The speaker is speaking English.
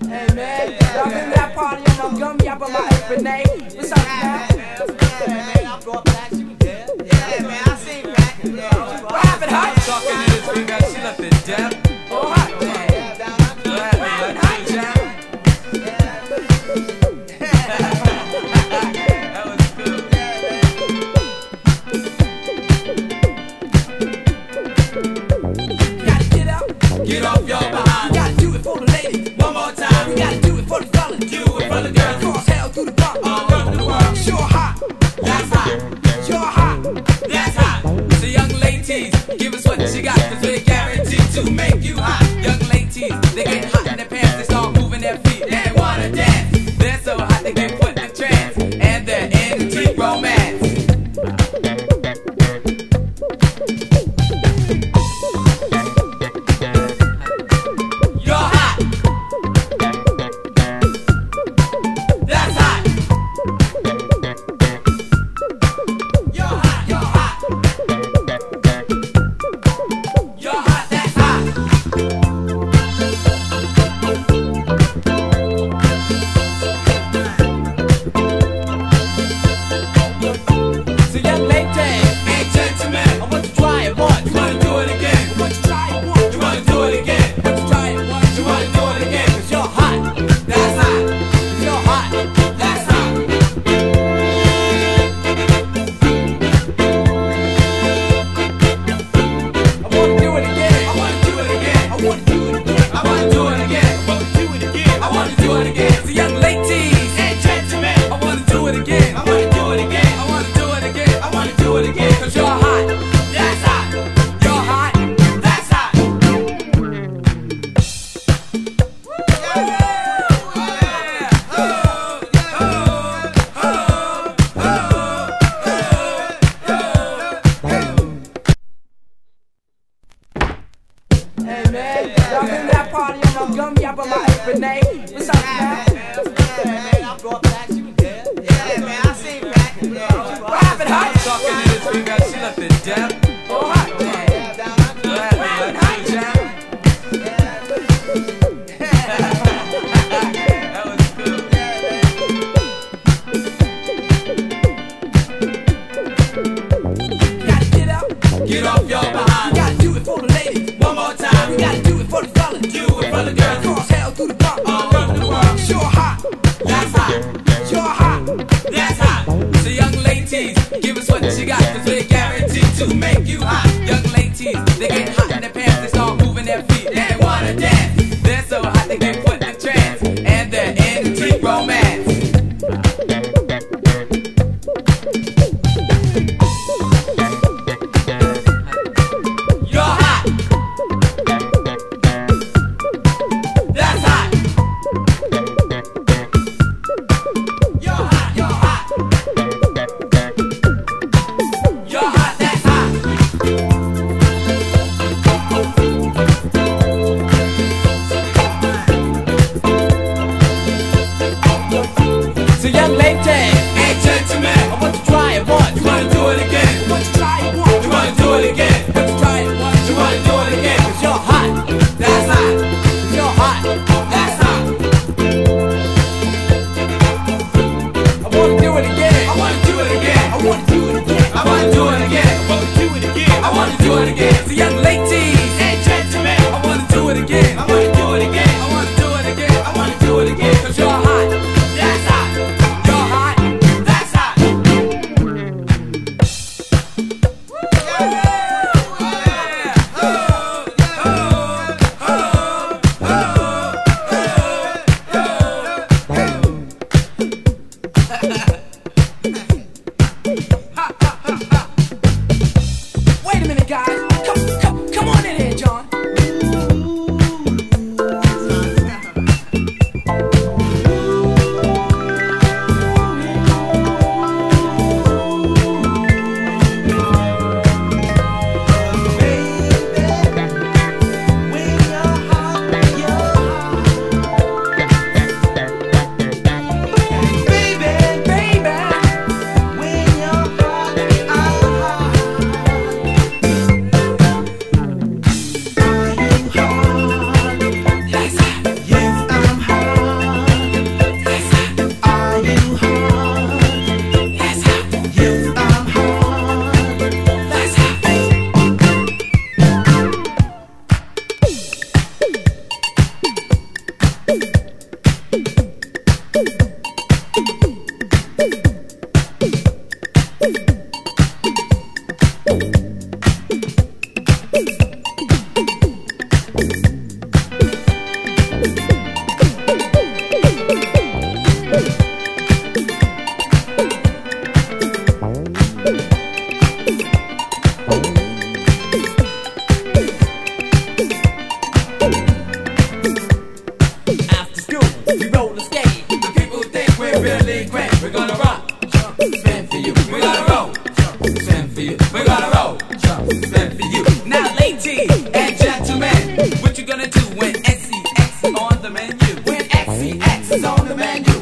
Hey man, y'all remember that party on Montgomery up on my apron name? What's up, man? Man, I brought back you there. Yeah, man, I seen back. What happened, Hutch? Talking to this big guy, she left it deaf. Oh, Hutch, man. What happened, Hutch? That was good. You gotta get up. Get off your behind. You gotta do it for the ladies. One more time. You gotta do it for the fellas. Do it for the girls. Cross hell through the bump. All over the world. Sure hot. That's hot. Sure hot. That's hot. So young ladies, give us what you got, cause we're guaranteed to make you hot. Young ladies, they get hot in their pants, they start moving their feet, and they wanna dance. They're so hot they get put in a trance, and they're into romance. You're hot. That's hot. You're hot, you're hot. You're hot, that's hot. So young ladies and gentlemen, I want you to try it once. You wanna do it again? I want you to try it once. You wanna do it again? I want you to try it once. You wanna do it again? 'Cause you're hot, that's hot. 'Cause you're hot, that's hot. I wanna do it again. I wanna do it again. I wanna do it again. I wanna do it again. I wanna do it again. I wanna do it again. So young ladies and gentlemen, I wanna do it again. I wanna do it again. I wanna do it again. I wanna do it again. 'Cause you're hot, that's hot. You're hot, that's hot. Hey man, y'all remember that party on Montgomery up on my apron name? What's up, man? Man, I brought back you there. Yeah, man, I seen back. What happened, Hutch? Talking to this big guy, she left it deaf. Oh, Hutch, man. What happened, Hutch? That was good. You gotta get up. Get off your You behind. gotta do it for the ladies. One more time. You gotta do it for the fellas. Do it for the girls. Cross hell through the bump. All over the world. Sure hot. That's hot. Sure hot. That's hot. So young ladies, give us what you got, cause we're guaranteed to make you hot. Young ladies, they get hot in their pants, they start moving their feet, and they wanna dance. They're so hot they get put in a trance, and they're into romance. You're hot. That's hot. You're hot, you're hot. You're hot, that's hot. After school, we roller skate. The people think we're really great. We're gonna rock, jump, spin for you. We're gonna roll, jump, spin for you. We're gonna roll, jump, spin for you. Now, ladies and gentlemen, what you gonna do when SCX is on the menu? When XCX is on the menu.